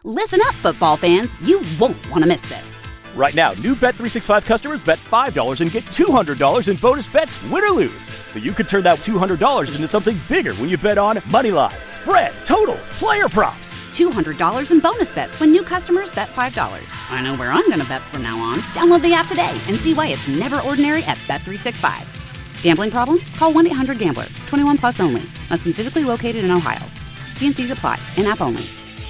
Listen up, football fans. You won't want to miss this. Right now, new Bet365 customers bet $5 and get $200 in bonus bets, win or lose. So you could turn that $200 into something bigger when you bet on moneyline, spread, totals, player props. $200 in bonus bets when new customers bet $5. I know where I'm going to bet from now on. Download the app today and see why it's never ordinary at Bet365. Gambling problem? Call 1-800-GAMBLER. 21 plus only. Must be physically located in Ohio. T&Cs apply. In-app only.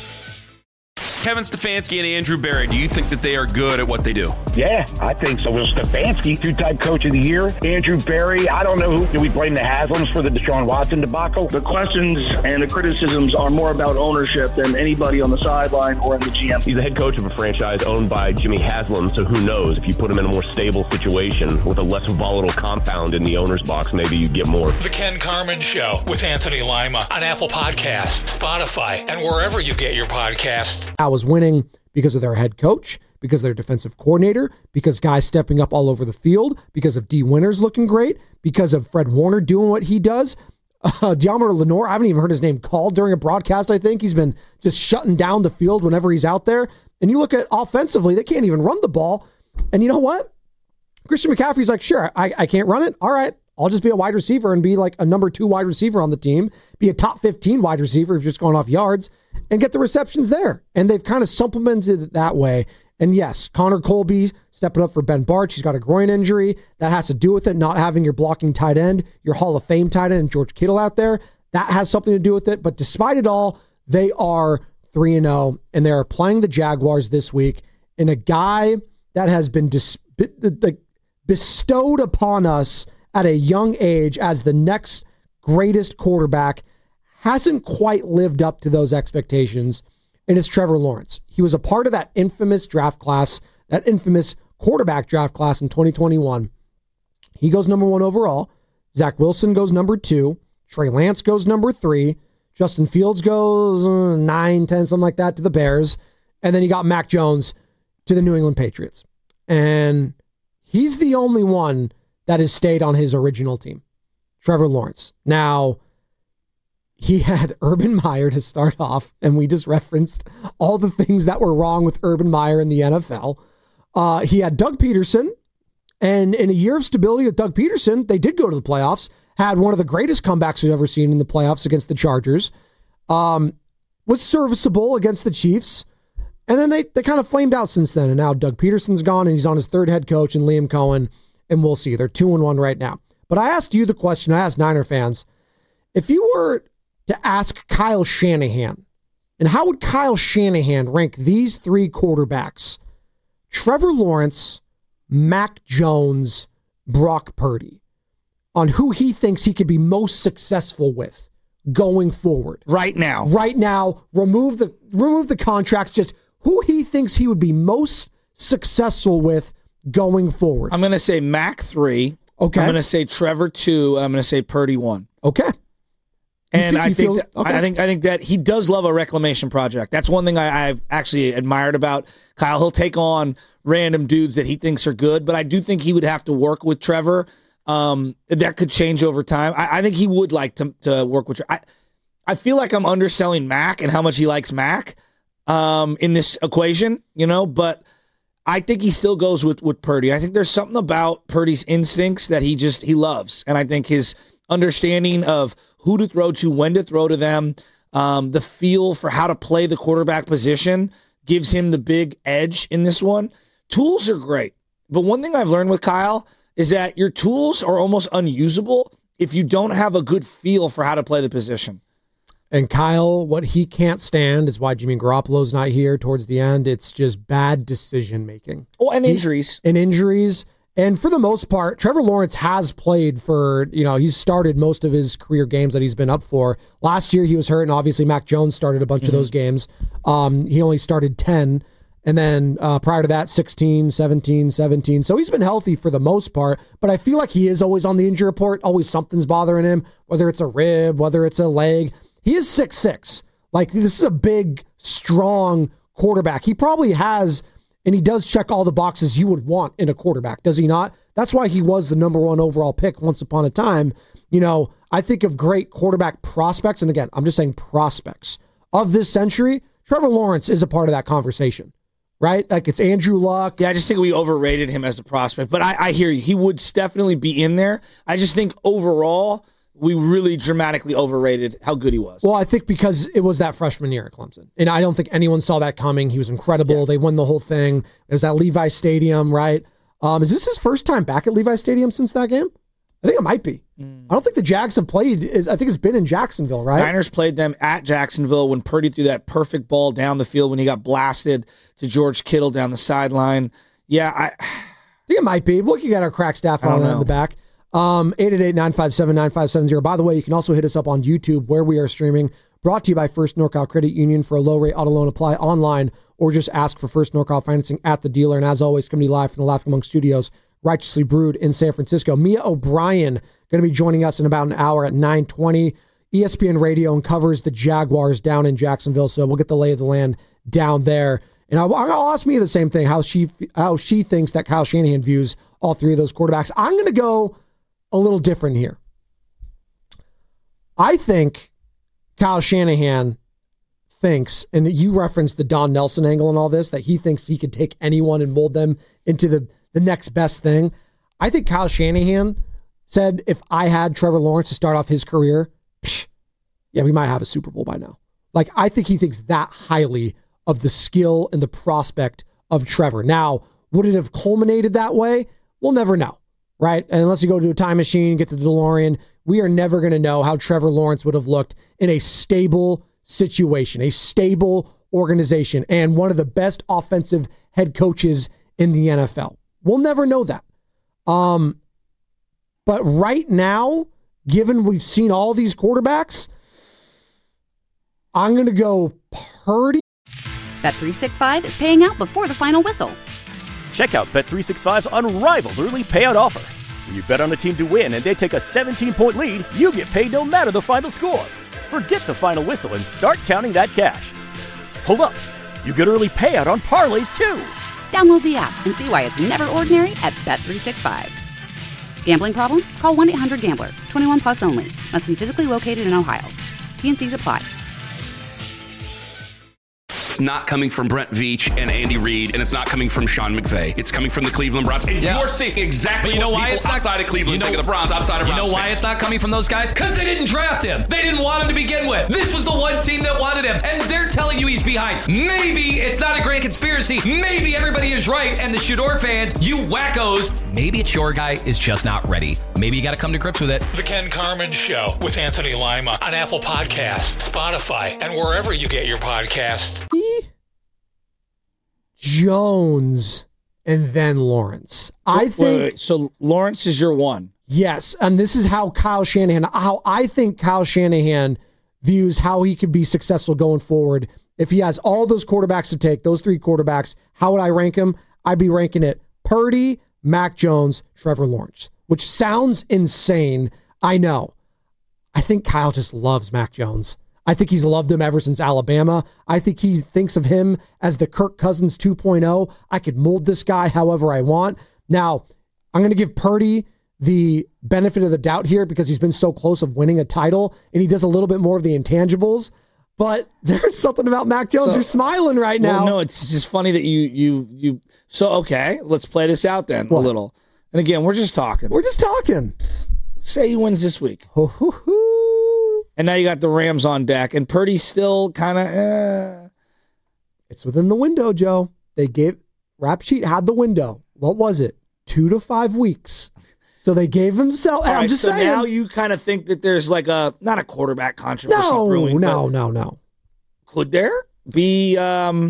Kevin Stefanski and Andrew Berry, do you think that they are good at what they do? Yeah, I think so. Well, Stefanski, two-time coach of the year. Andrew Berry, I don't know who. Do we blame the Haslams for the Deshaun Watson debacle? The questions and the criticisms are more about ownership than anybody on the sideline or in the GM. He's the head coach of a franchise owned by Jimmy Haslam, so who knows? If you put him in a more stable situation with a less volatile compound in the owner's box, maybe you get more. The Ken Carman Show with Anthony Lima on Apple Podcasts, Spotify, and wherever you get your podcasts. I was winning because of their head coach, because of their defensive coordinator, because guys stepping up all over the field, because of D. Winters looking great, because of Fred Warner doing what he does. Deommodore Lenoir, I haven't even heard his name called during a broadcast, I think. He's been just shutting down the field whenever he's out there. And you look at offensively, they can't even run the ball. And you know what? Christian McCaffrey's like, sure, I can't run it. All right, I'll just be a wide receiver and be like a number 2 wide receiver on the team, be a top 15 wide receiver if you're just going off yards, and get the receptions there. And they've kind of supplemented it that way. And yes, Connor Colby stepping up for Ben Bartch. He's got a groin injury. That has to do with it, not having your blocking tight end, your Hall of Fame tight end, George Kittle out there. That has something to do with it. But despite it all, they are 3-0, and they are playing the Jaguars this week. And a guy that has been bestowed upon us at a young age as the next greatest quarterback hasn't quite lived up to those expectations, and it's Trevor Lawrence. He was a part of that infamous draft class, that infamous quarterback draft class in 2021. He goes number 1 overall. Zach Wilson goes number 2. Trey Lance goes number 3. Justin Fields goes 9, 10, something like that to the Bears. And then you got Mac Jones to the New England Patriots. And he's the only one that has stayed on his original team, Trevor Lawrence. Now, he had Urban Meyer to start off, and we just referenced all the things that were wrong with Urban Meyer in the NFL. He had Doug Peterson, and in a year of stability with Doug Peterson, they did go to the playoffs, had one of the greatest comebacks we've ever seen in the playoffs against the Chargers, was serviceable against the Chiefs, and then they kind of flamed out since then, and now Doug Peterson's gone, and he's on his 3rd head coach, and Liam Cohen, and we'll see. They're 2-1 right now. But I asked you the question, I asked Niner fans, if you were to ask Kyle Shanahan, and how would Kyle Shanahan rank these 3 quarterbacks? Trevor Lawrence, Mac Jones, Brock Purdy, on who he thinks he could be most successful with going forward. Right now, remove the contracts, just who he thinks he would be most successful with going forward. I'm going to say Mac 3. Okay. I'm going to say Trevor 2. And I'm going to say Purdy 1. Okay. And I think that he does love a reclamation project. That's one thing I've actually admired about Kyle. He'll take on random dudes that he thinks are good, but I do think he would have to work with Trevor. That could change over time. I think he would like to work with Trevor. I feel like I'm underselling Mac and how much he likes Mac in this equation, but I think he still goes with Purdy. I think there's something about Purdy's instincts that he loves, and I think his understanding of who to throw to, when to throw to them, the feel for how to play the quarterback position gives him the big edge in this one. Tools are great, but one thing I've learned with Kyle is that your tools are almost unusable if you don't have a good feel for how to play the position. And Kyle, what he can't stand is why Jimmy Garoppolo's not here towards the end. It's just bad decision-making. Oh, and injuries. And for the most part, Trevor Lawrence has played for, he's started most of his career games that he's been up for. Last year he was hurt, and obviously Mac Jones started a bunch of those games. He only started 10, and then prior to that, 16, 17. So he's been healthy for the most part, but I feel like he is always on the injury report. Always something's bothering him, whether it's a rib, whether it's a leg. He is 6'6". Like, this is a big, strong quarterback. He probably has... And he does check all the boxes you would want in a quarterback, does he not? That's why he was the number 1 overall pick once upon a time. I think of great quarterback prospects, and again, I'm just saying prospects of this century. Trevor Lawrence is a part of that conversation, right? Like it's Andrew Luck. Yeah, I just think we overrated him as a prospect. But I hear you. He would definitely be in there. I just think overall, we really dramatically overrated how good he was. Well, I think because it was that freshman year at Clemson. And I don't think anyone saw that coming. He was incredible. Yeah. They won the whole thing. It was at Levi Stadium, right? Is this his first time back at Levi Stadium since that game? I think it might be. I don't think the Jags have played. I think it's been in Jacksonville, right? Niners played them at Jacksonville when Purdy threw that perfect ball down the field when he got blasted to George Kittle down the sideline. Yeah, I think it might be. Look, you got our crack staff on in the back. 888-957-9570. By the way, you can also hit us up on YouTube where we are streaming. Brought to you by First NorCal Credit Union. For a low rate auto loan, apply online or just ask for First NorCal financing at the dealer. And as always, coming to you live from the Laughing Monk Studios, Righteously Brewed in San Francisco. Mia O'Brien going to be joining us in about an hour at 9:20. ESPN Radio and covers the Jaguars down in Jacksonville, so we'll get the lay of the land down there. And I'll ask Mia the same thing, how she thinks that Kyle Shanahan views all three of those quarterbacks. I'm going to go a little different here. I think Kyle Shanahan thinks, and you referenced the Don Nelson angle and all this, that he thinks he could take anyone and mold them into the next best thing. I think Kyle Shanahan said, if I had Trevor Lawrence to start off his career, yeah, we might have a Super Bowl by now. Like, I think he thinks that highly of the skill and the prospect of Trevor. Now, would it have culminated that way? We'll never know, right? And unless you go to a time machine, get to the DeLorean, we are never going to know how Trevor Lawrence would have looked in a stable situation, a stable organization, and one of the best offensive head coaches in the NFL. We'll never know that. But right now, given we've seen all these quarterbacks, I'm going to go Purdy. Bet365 is paying out before the final whistle. Check out Bet365's unrivaled early payout offer. When you bet on a team to win and they take a 17-point lead, you get paid no matter the final score. Forget the final whistle and start counting that cash. Hold up. You get early payout on parlays, too. Download the app and see why it's never ordinary at Bet365. Gambling problem? Call 1-800-GAMBLER. 21 plus only. Must be physically located in Ohio. T&Cs apply. It's not coming from Brent Veach and Andy Reid, and it's not coming from Sean McVay. It's coming from the Cleveland Browns. And you're seeing exactly what people outside of Cleveland think of the Browns, outside of Browns. You know why it's not coming from those guys? Because they didn't draft him. They didn't want him to begin with. This was the one team that wanted him, and they're telling you he's behind. Maybe it's not a grand conspiracy. Maybe everybody is right, and the Shador fans, you wackos, maybe it's your guy is just not ready. Maybe you got to come to grips with it. The Ken Carman Show with Anthony Lima on Apple Podcasts, Spotify, and wherever you get your podcasts. Jones and then Lawrence. I think wait. So Lawrence is your one. Yes, and this is how I think Kyle Shanahan views how he could be successful going forward. If he has all those quarterbacks to take, those three quarterbacks, how would I rank him? I'd be ranking it Purdy, Mac Jones, Trevor Lawrence, which sounds insane. I know. I think Kyle just loves Mac Jones. I think he's loved him ever since Alabama. I think he thinks of him as the Kirk Cousins 2.0. I could mold this guy however I want. Now, I'm going to give Purdy the benefit of the doubt here because he's been so close of winning a title, and he does a little bit more of the intangibles. But there's something about Mac Jones. You're smiling right now. No, it's just funny that you. So, okay, let's play this out then a little. And again, we're just talking. Say he wins this week. And now you got the Rams on deck, and Purdy's still kind of, It's within the window, Joe. Rap Sheet had the window. What was it? 2 to 5 weeks. So they gave themselves. I'm just saying. Now you kind of think that there's like not a quarterback controversy brewing. No. Could there be a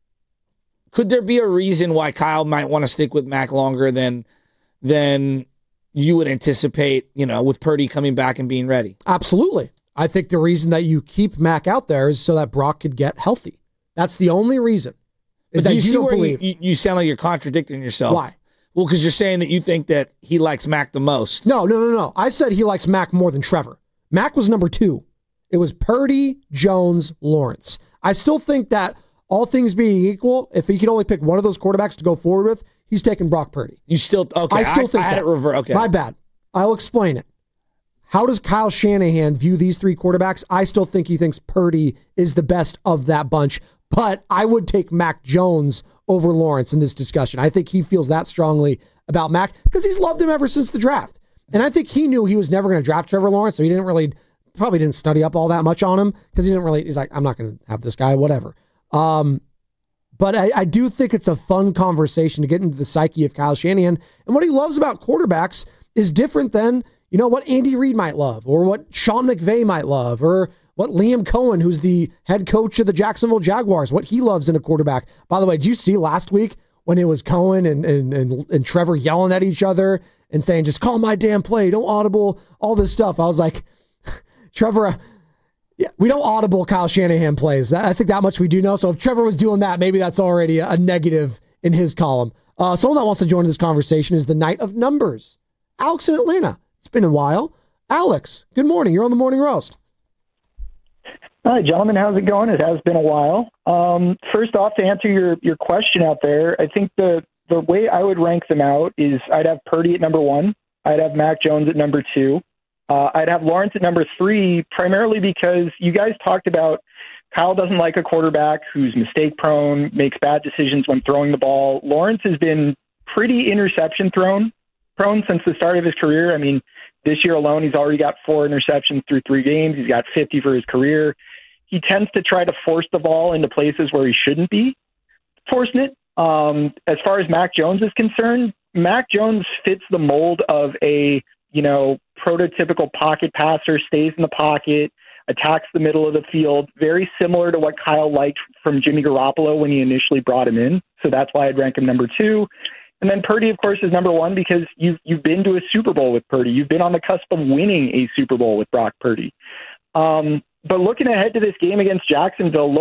reason why Kyle might want to stick with Mac longer than you would anticipate, with Purdy coming back and being ready? Absolutely. I think the reason that you keep Mac out there is so that Brock could get healthy. That's the only reason. You don't believe. You sound like you're contradicting yourself. Why? Well, because you're saying that you think that he likes Mac the most. No. I said he likes Mac more than Trevor. Mac was number 2. It was Purdy, Jones, Lawrence. I still think that all things being equal, if he could only pick one of those quarterbacks to go forward with, he's taking Brock Purdy. You still okay? I still think I had it reversed. Okay, my bad. I'll explain it. How does Kyle Shanahan view these three quarterbacks? I still think he thinks Purdy is the best of that bunch, but I would take Mac Jones over Lawrence in this discussion. I think he feels that strongly about Mac because he's loved him ever since the draft. And I think he knew he was never going to draft Trevor Lawrence, so he probably didn't study up all that much on him because he's like, I'm not going to have this guy, whatever. But I do think it's a fun conversation to get into the psyche of Kyle Shanahan. And what he loves about quarterbacks is different than, what Andy Reid might love or what Sean McVay might love or what Liam Cohen, who's the head coach of the Jacksonville Jaguars, what he loves in a quarterback. By the way, did you see last week when it was Cohen and Trevor yelling at each other and saying, just call my damn play, don't audible, all this stuff? I was like, Trevor, we don't audible Kyle Shanahan plays. I think that much we do know. So if Trevor was doing that, maybe that's already a negative in his column. Someone that wants to join this conversation is the Knight of Numbers, Alex in Atlanta. It's been a while. Alex, good morning. You're on the Morning Roast. Hi, gentlemen. How's it going? It has been a while. First off, to answer your question out there, I think the way I would rank them out is I'd have Purdy at number 1. I'd have Mac Jones at number 2. I'd have Lawrence at number 3, primarily because you guys talked about Kyle doesn't like a quarterback who's mistake-prone, makes bad decisions when throwing the ball. Lawrence has been pretty interception-prone since the start of his career. I mean, this year alone, he's already got 4 interceptions through 3 games. He's got 50 for his career. He tends to try to force the ball into places where he shouldn't be forcing it. As far as Mac Jones is concerned, Mac Jones fits the mold of a, prototypical pocket passer, stays in the pocket, attacks the middle of the field, very similar to what Kyle liked from Jimmy Garoppolo when he initially brought him in. So that's why I'd rank him number 2. And then Purdy, of course, is number 1 because you've been to a Super Bowl with Purdy. You've been on the cusp of winning a Super Bowl with Brock Purdy. But looking ahead to this game against Jacksonville,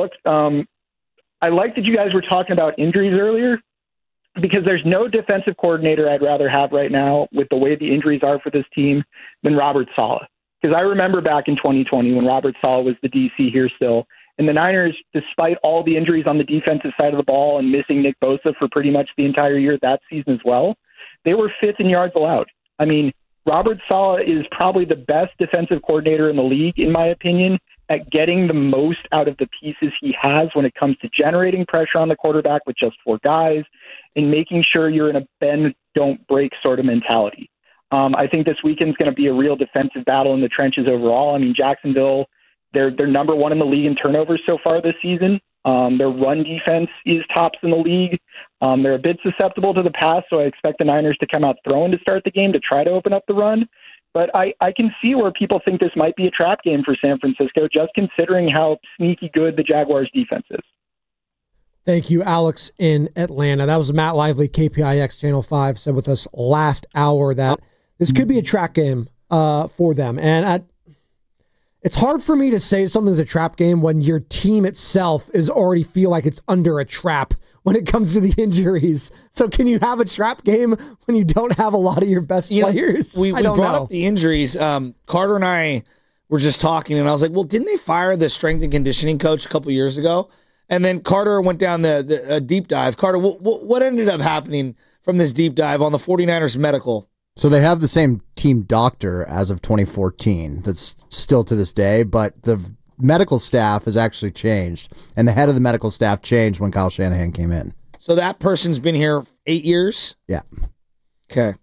I like that you guys were talking about injuries earlier because there's no defensive coordinator I'd rather have right now with the way the injuries are for this team than Robert Saleh. Because I remember back in 2020 when Robert Saleh was the DC here still, and the Niners, despite all the injuries on the defensive side of the ball and missing Nick Bosa for pretty much the entire year that season as well, they were 5th in yards allowed. I mean, Robert Saleh is probably the best defensive coordinator in the league, in my opinion, at getting the most out of the pieces he has when it comes to generating pressure on the quarterback with just 4 guys and making sure you're in a bend, don't break sort of mentality. I think this weekend's going to be a real defensive battle in the trenches overall. I mean, Jacksonville, they're number 1 in the league in turnovers so far this season. Their run defense is tops in the league. They're a bit susceptible to the pass, so I expect the Niners to come out throwing to start the game to try to open up the run. But I can see where people think this might be a trap game for San Francisco, just considering how sneaky good the Jaguars' defense is. Thank you, Alex in Atlanta. That was Matt Lively, KPIX Channel 5, said with us last hour that this could be a trap game for them. And it's hard for me to say something's a trap game when your team itself is already feel like it's under a trap when it comes to the injuries. So can you have a trap game when you don't have a lot of your best players? We brought up the injuries. Carter and I were just talking, and I was like, well, didn't they fire the strength and conditioning coach a couple years ago? And then Carter went down the deep dive. Carter, what ended up happening from this deep dive on the 49ers medical? So they have the same team doctor as of 2014 that's still to this day, but the medical staff has actually changed, and the head of the medical staff changed when Kyle Shanahan came in. So that person's been here 8 years? Yeah. Okay.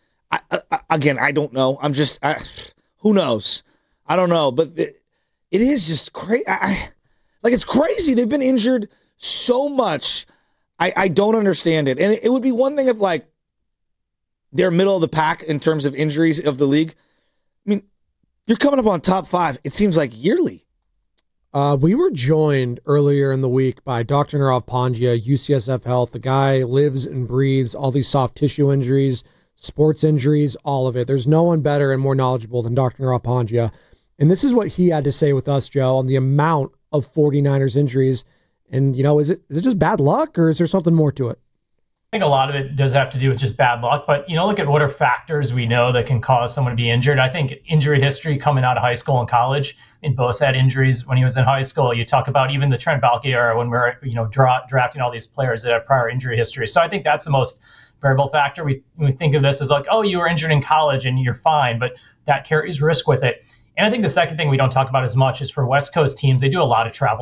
I don't know. Who knows? I don't know, but it is just crazy. It's crazy. They've been injured so much. I don't understand it. And it would be one thing if, they're middle of the pack in terms of injuries of the league. I mean, you're coming up on top 5, it seems like yearly. We were joined earlier in the week by Dr. Nirav Pandya, UCSF Health. The guy lives and breathes all these soft tissue injuries, sports injuries, all of it. There's no one better and more knowledgeable than Dr. Nirav Pandya. And this is what he had to say with us, Joe, on the amount of 49ers injuries. And, is it just bad luck or is there something more to it? I think a lot of it does have to do with just bad luck, but look at what are factors we know that can cause someone to be injured. I think injury history coming out of high school and college, and Bosa had injuries when he was in high school. You talk about even the Trent Baalke era when we were drafting all these players that have prior injury history. So I think that's the most variable factor. We think of this as you were injured in college and you're fine, but that carries risk with it. And I think the second thing we don't talk about as much is for West Coast teams, they do a lot of travel.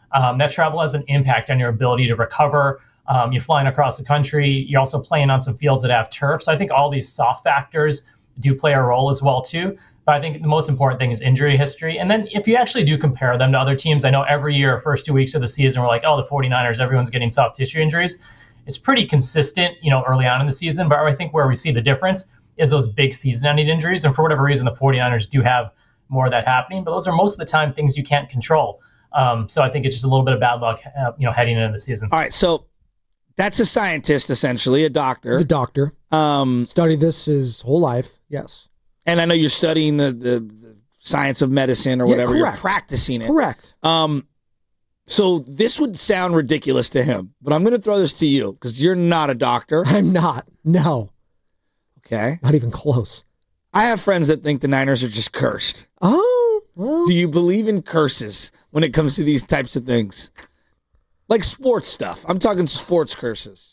that travel has an impact on your ability to recover. You're flying across the country. You're also playing on some fields that have turf. So I think all these soft factors do play a role as well, too. But I think the most important thing is injury history. And then if you actually do compare them to other teams, I know every year, first 2 weeks of the season, we're like, oh, the 49ers, everyone's getting soft tissue injuries. It's pretty consistent, early on in the season. But I think where we see the difference is those big season-ending injuries. And for whatever reason, the 49ers do have more of that happening. But those are most of the time things you can't control. So I think it's just a little bit of bad luck, heading into the season. All right, so that's a scientist, essentially, a doctor. He's a doctor. Studied this his whole life, yes. And I know you're studying the science of medicine or whatever. Correct. You're practicing it. Correct. So this would sound ridiculous to him, but I'm going to throw this to you because you're not a doctor. I'm not. No. Okay. Not even close. I have friends that think the Niners are just cursed. Oh. Well. Do you believe in curses when it comes to these types of things? Like sports stuff. I'm talking sports curses.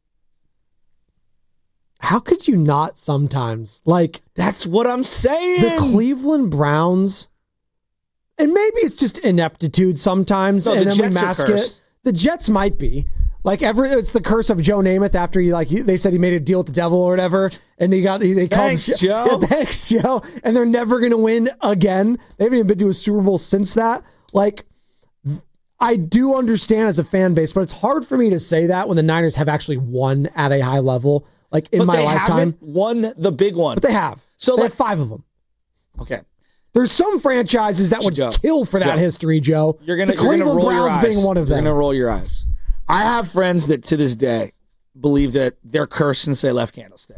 How could you not sometimes? Like, that's what I'm saying. The Cleveland Browns, and maybe it's just ineptitude sometimes, and then we mask it. The Jets might be. Like, it's the curse of Joe Namath after they said he made a deal with the devil or whatever, and they called Thanks, Joe. Yeah, thanks, Joe. And they're never going to win again. They haven't even been to a Super Bowl since that. Like, I do understand as a fan base, but it's hard for me to say that when the Niners have actually won at a high level. Like in my lifetime, haven't won the big one. But they have. So they have 5 of them. Okay. There's some franchises that would kill for that history, Joe. You're gonna Cleveland roll your Browns eyes. being one of them. You're gonna roll your eyes. I have friends that to this day believe that they're cursed since they left Candlestick.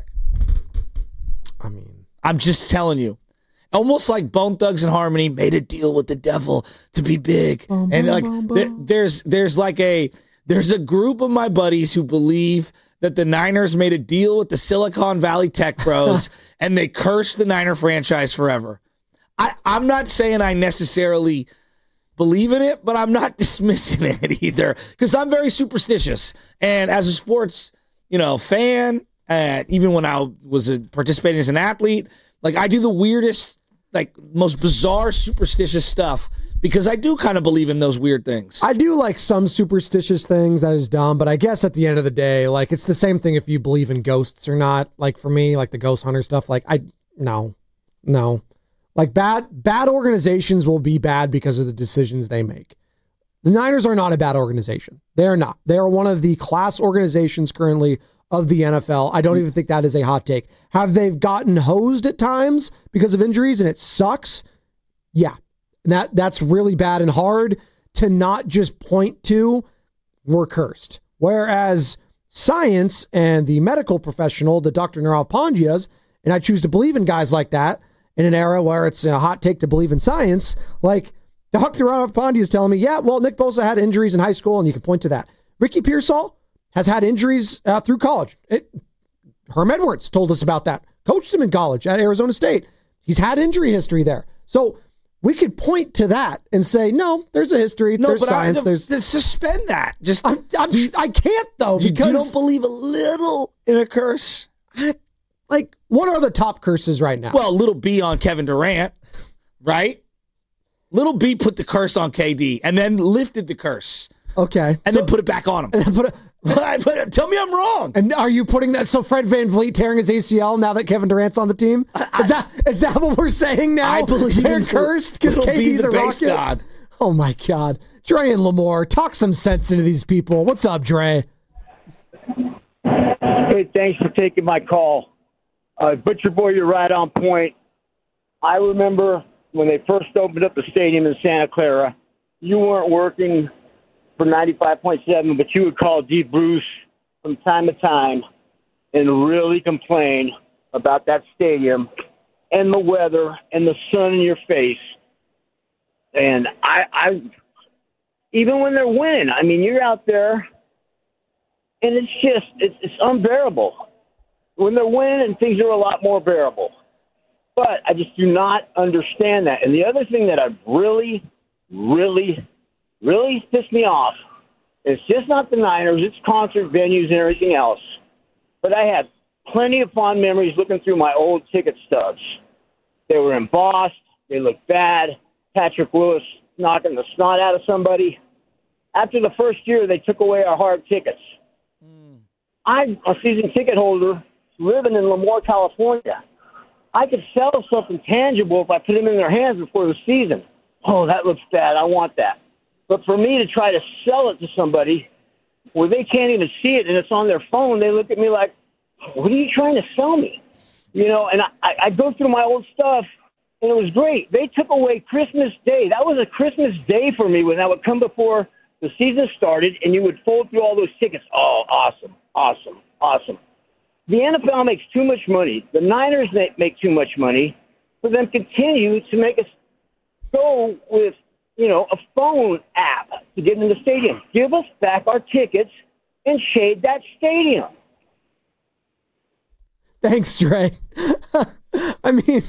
I mean, I'm just telling you. Almost like Bone Thugs and Harmony made a deal with the devil to be big. There's a group of my buddies who believe that the Niners made a deal with the Silicon Valley tech bros and they cursed the Niner franchise forever. I'm not saying I necessarily believe in it, but I'm not dismissing it either because I'm very superstitious. And as a sports, fan, even when I was participating as an athlete, like I do the weirdest, most bizarre superstitious stuff because I do kind of believe in those weird things. I do like some superstitious things that is dumb, but I guess at the end of the day, like it's the same thing if you believe in ghosts or not. Like for me, like the ghost hunter stuff, no. Like bad organizations will be bad because of the decisions they make. The Niners are not a bad organization. They are not. They are one of the class organizations currently of the NFL. I don't even think that is a hot take. Have they gotten hosed at times because of injuries and it sucks? Yeah. And that's really bad and hard to not just point to we're cursed. Whereas science and the medical professional, the Dr. Nirav Pandya's, and I choose to believe in guys like that in an era where it's a hot take to believe in science, like Dr. Nirav Pandya is telling me, yeah, well, Nick Bosa had injuries in high school and you can point to that. Ricky Pearsall has had injuries through college. Herm Edwards told us about that. Coached him in college at Arizona State. He's had injury history there. So we could point to that and say, no, there's a history, there's science. Suspend that. I can't, though, because you don't believe a little in a curse. What are the top curses right now? Well, little B on Kevin Durant, right? Little B put the curse on KD and then lifted the curse. Okay. And then put it back on him. Tell me I'm wrong. And are you putting that? So Fred VanVleet tearing his ACL now that Kevin Durant's on the team? Is that what we're saying now? I believe they're cursed because KD's a rocket. God. Oh my God, Dre and Lamore, talk some sense into these people. What's up, Dre? Hey, thanks for taking my call. Butcher Boy, you're right on point. I remember when they first opened up the stadium in Santa Clara, you weren't working for 95.7, but you would call D. Bruce from time to time and really complain about that stadium and the weather and the sun in your face. And I even when they're winning, I mean, you're out there and it's unbearable. When they're winning, things are a lot more bearable. But I just do not understand that. And the other thing that I really pissed me off, it's just not the Niners, it's concert venues and everything else. But I have plenty of fond memories looking through my old ticket stubs. They were embossed. They looked bad. Patrick Lewis knocking the snot out of somebody. after the first year, they took away our hard tickets. I'm a season ticket holder living in Lemoore, California. I could sell something tangible if I put them in their hands before the season. Oh, that looks bad. I want that. But for me to try to sell it to somebody where they can't even see it and it's on their phone, they look at me like, what are you trying to sell me? You know, and I go through my old stuff, and it was great. They took away Christmas Day. That was a Christmas Day for me when I would come before the season started, and you would fold through all those tickets. Oh, awesome, awesome, awesome. The NFL makes too much money. The Niners make too much money for them to continue to make us go with, you know, a phone app to get in the stadium. Give us back our tickets and shade that stadium. Thanks, Dre. I mean,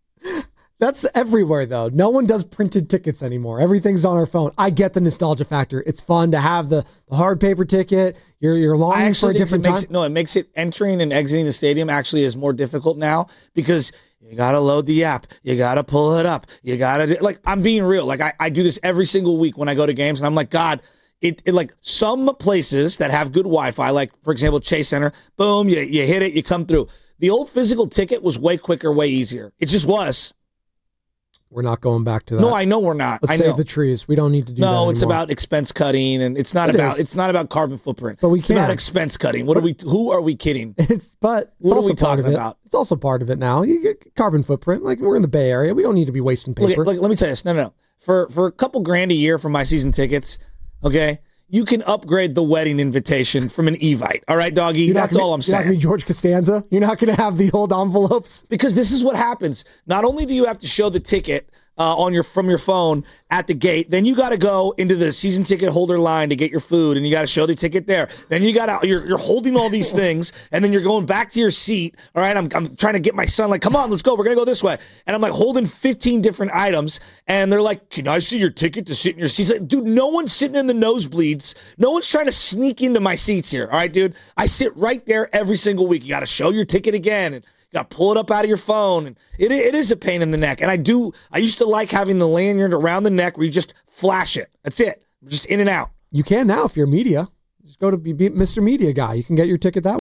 that's everywhere, though. No one does printed tickets anymore. Everything's on our phone. I get the nostalgia factor. It's fun to have the hard paper ticket. You're longing for a different time. It makes it entering and exiting the stadium actually is more difficult now because you got to load the app. You got to pull it up. You got to, like, I'm being real. Like, I do this every single week when I go to games, and I'm like, God, it like some places that have good Wi-Fi, like, for example, Chase Center, boom, you hit it, you come through. The old physical ticket was way quicker, way easier. It just was. We're not going back to that. No, I know we're not. Let's save the trees. We don't need to do that anymore. No, it's about expense cutting, and it's not about carbon footprint. But we can't. It's about expense cutting. Who are we kidding? What are we talking about? It's also part of it now. You get carbon footprint. Like, we're in the Bay Area. We don't need to be wasting paper. Look, let me tell you this. No. For a couple grand a year for my season tickets, okay, you can upgrade the wedding invitation from an Evite. All right, doggy? That's all I'm saying. You're not going to be George Costanza? You're not going to have the old envelopes? Because this is what happens. Not only do you have to show the ticket from your phone at the gate, then you got to go into the season ticket holder line to get your food, and you got to show the ticket there. Then you're holding all these things, and then you're going back to your seat. All right, I'm trying to get my son, like, come on, let's go. We're going to go this way. And I'm like holding 15 different items, and they're like, can I see your ticket to sit in your seats? Like, dude, no one's sitting in the nosebleeds. No one's trying to sneak into my seats here. All right, dude? I sit right there every single week. You got to show your ticket again, and you got to pull it up out of your phone. And it is a pain in the neck. And I used to like having the lanyard around the neck where you just flash it. That's it. Just in and out. You can now if you're media. Just go to be Mr. Media Guy. You can get your ticket that way.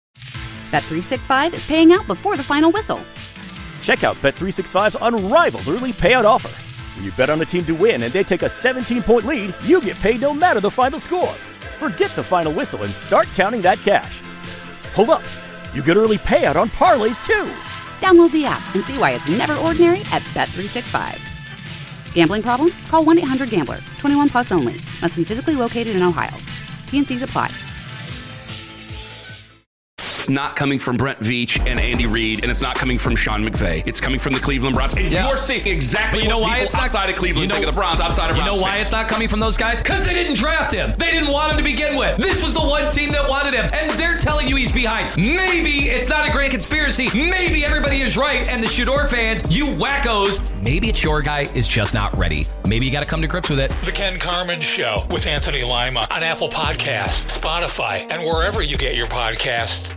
Bet365 is paying out before the final whistle. Check out Bet365's unrivaled early payout offer. When you bet on a team to win and they take a 17-point lead, you get paid no matter the final score. Forget the final whistle and start counting that cash. Hold up. You get early payout on parlays, too. Download the app and see why it's never ordinary at Bet365. Gambling problem? Call 1-800-GAMBLER. 21 plus only. Must be physically located in Ohio. T&Cs apply. It's not coming from Brett Veach and Andy Reid, and it's not coming from Sean McVay. It's coming from the Cleveland Browns. And you're seeing exactly what people outside of Cleveland think of the Browns, outside of Browns. You know why it's not coming from those guys? Because they didn't draft him. They didn't want him to begin with. This was the one team that wanted him, and they're telling you he's behind. Maybe it's not a grand conspiracy. Maybe everybody is right, and the Shador fans, you wackos, maybe it's your guy is just not ready. Maybe you got to come to grips with it. The Ken Carman Show with Anthony Lima on Apple Podcasts, Spotify, and wherever you get your podcasts.